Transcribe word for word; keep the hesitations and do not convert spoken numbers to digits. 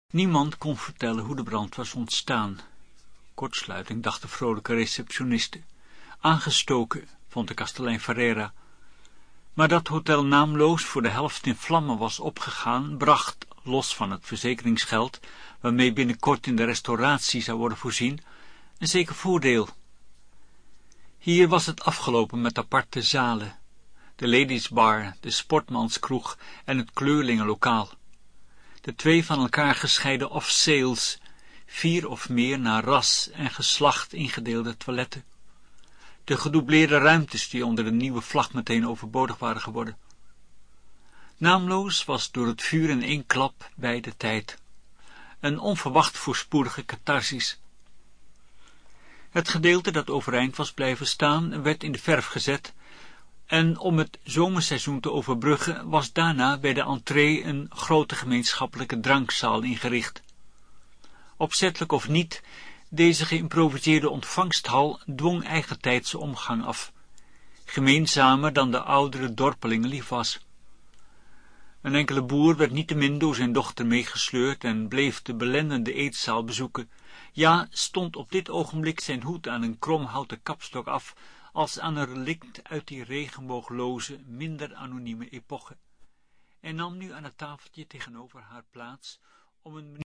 Niemand kon vertellen hoe de brand was ontstaan. Kortsluiting, dacht de vrolijke receptioniste. Aangestoken, vond de kastelein Ferreira. Maar dat Hotel Naamloos voor de helft in vlammen was opgegaan, bracht, los van het verzekeringsgeld, waarmee binnenkort in de restauratie zou worden voorzien, een zeker voordeel. Hier was het afgelopen met aparte zalen, de ladiesbar, de sportmanskroeg en het kleurlingenlokaal. De twee van elkaar gescheiden off-sales, vier of meer naar ras en geslacht ingedeelde toiletten. De gedoubleerde ruimtes die onder de nieuwe vlag meteen overbodig waren geworden. Naamloos was door het vuur in één klap bij de tijd. Een onverwacht voorspoedige catharsis. Het gedeelte dat overeind was blijven staan, werd in de verf gezet, en om het zomerseizoen te overbruggen, was daarna bij de entree een grote gemeenschappelijke drankzaal ingericht. Opzettelijk of niet, deze geïmproviseerde ontvangsthal dwong eigentijdse omgang af, gemeenzamer dan de oudere dorpelingen lief was. Een enkele boer werd niettemin door zijn dochter meegesleurd en bleef de belendende eetzaal bezoeken, ja, stond op dit ogenblik zijn hoed aan een kromhouten kapstok af, als aan een relict uit die regenboogloze, minder anonieme epoche, en nam nu aan het tafeltje tegenover haar plaats om een